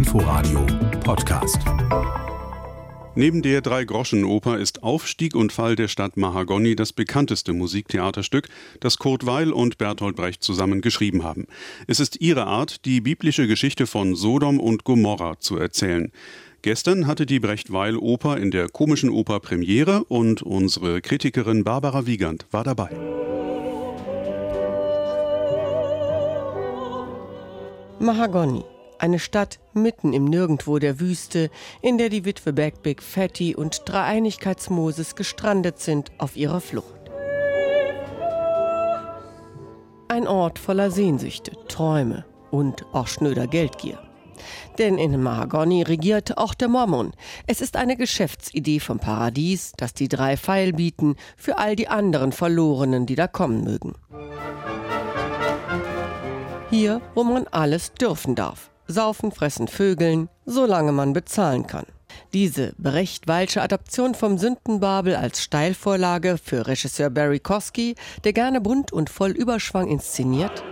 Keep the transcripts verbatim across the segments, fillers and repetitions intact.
Inforadio Podcast. Neben der Drei-Groschen-Oper ist Aufstieg und Fall der Stadt Mahagoni das bekannteste Musiktheaterstück, das Kurt Weill und Bertolt Brecht zusammen geschrieben haben. Es ist ihre Art, die biblische Geschichte von Sodom und Gomorra zu erzählen. Gestern hatte die Brecht-Weill-Oper in der Komischen Oper Premiere und unsere Kritikerin Barbara Wiegand war dabei. Mahagoni, eine Stadt mitten im Nirgendwo der Wüste, in der die Witwe Bagbic, Fatty und Dreieinigkeitsmoses gestrandet sind auf ihrer Flucht. Ein Ort voller Sehnsüchte, Träume und auch schnöder Geldgier. Denn in Mahagoni regiert auch der Mormon. Es ist eine Geschäftsidee vom Paradies, das die drei Feil bieten für all die anderen Verlorenen, die da kommen mögen. Hier, wo man alles dürfen darf. Saufen, fressen, vögeln, solange man bezahlen kann. Diese Brecht-Weillsche Adaption vom Sündenbabel als Steilvorlage für Regisseur Barry Kosky, der gerne bunt und voll Überschwang inszeniert,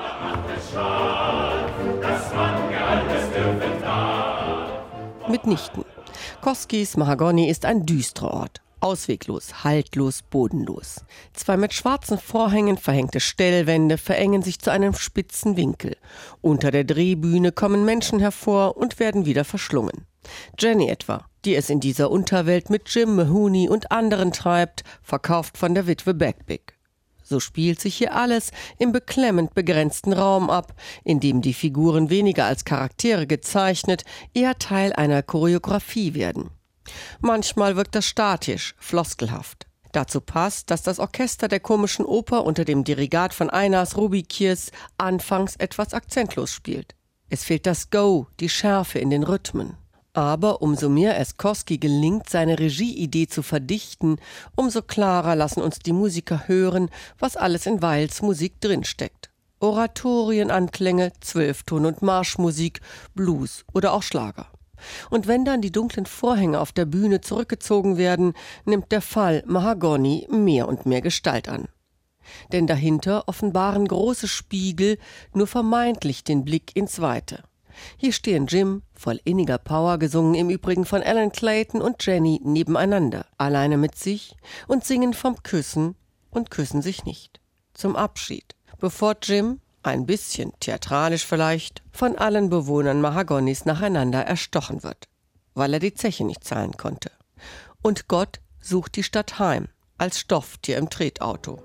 mitnichten. Koskys Mahagoni ist ein düsterer Ort. Ausweglos, haltlos, bodenlos. Zwei mit schwarzen Vorhängen verhängte Stellwände verengen sich zu einem spitzen Winkel. Unter der Drehbühne kommen Menschen hervor und werden wieder verschlungen. Jenny etwa, die es in dieser Unterwelt mit Jim Mahoney und anderen treibt, verkauft von der Witwe Bagbic. So spielt sich hier alles im beklemmend begrenzten Raum ab, in dem die Figuren weniger als Charaktere gezeichnet, eher Teil einer Choreografie werden. Manchmal wirkt das statisch, floskelhaft. Dazu passt, dass das Orchester der Komischen Oper unter dem Dirigat von Einars Rubikiers anfangs etwas akzentlos spielt. Es fehlt das Go, die Schärfe in den Rhythmen. Aber umso mehr es Kosky gelingt, seine Regieidee zu verdichten, umso klarer lassen uns die Musiker hören, was alles in Weills Musik drinsteckt. Oratorienanklänge, Zwölfton- und Marschmusik, Blues oder auch Schlager. Und wenn dann die dunklen Vorhänge auf der Bühne zurückgezogen werden, nimmt der Fall Mahagoni mehr und mehr Gestalt an. Denn dahinter offenbaren große Spiegel nur vermeintlich den Blick ins Weite. Hier stehen Jim, voll inniger Power, gesungen im Übrigen von Alan Clayton, und Jenny nebeneinander, alleine mit sich, und singen vom Küssen und küssen sich nicht. Zum Abschied, bevor Jim, ein bisschen theatralisch vielleicht, von allen Bewohnern Mahagonis nacheinander erstochen wird, weil er die Zeche nicht zahlen konnte. Und Gott sucht die Stadt heim, als Stofftier im Tretauto.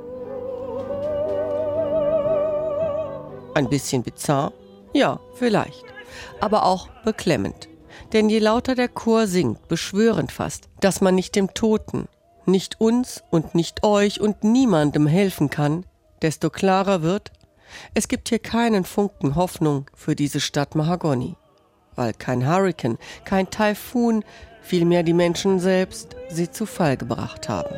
Ein bisschen bizarr? Ja, vielleicht. Aber auch beklemmend. Denn je lauter der Chor singt, beschwörend fast, dass man nicht dem Toten, nicht uns und nicht euch und niemandem helfen kann, desto klarer wird, es gibt hier keinen Funken Hoffnung für diese Stadt Mahagoni, weil kein Hurrikan, kein Taifun, vielmehr die Menschen selbst sie zu Fall gebracht haben.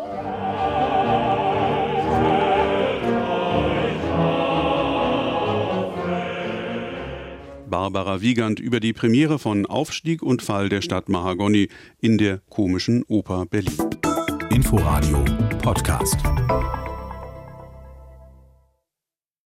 Barbara Wiegand über die Premiere von Aufstieg und Fall der Stadt Mahagoni in der Komischen Oper Berlin. Inforadio Podcast.